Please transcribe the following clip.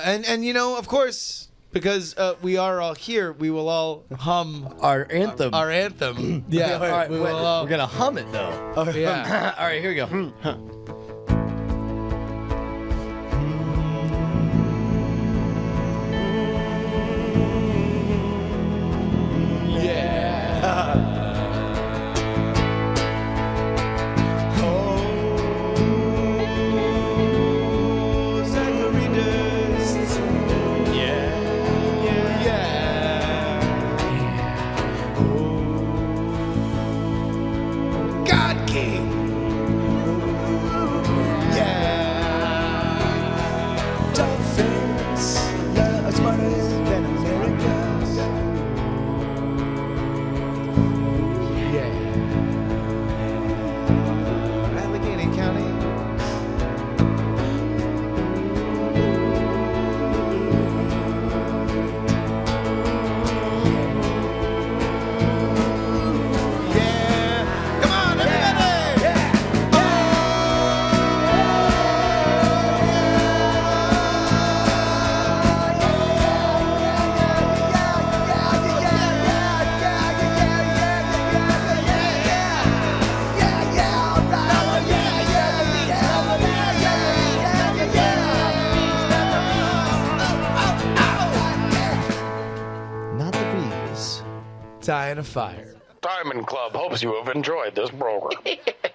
And of course, because we are all here, we will all hum Our anthem. our anthem. Yeah, All right, we will all, we're gonna hum it though. yeah. All right, here we go. God King. Dolphins are smarter than Americans. Allegheny County. Yeah. Come on, everybody. Not the bees. Dying a fire. Diamond Club hopes you have enjoyed this program.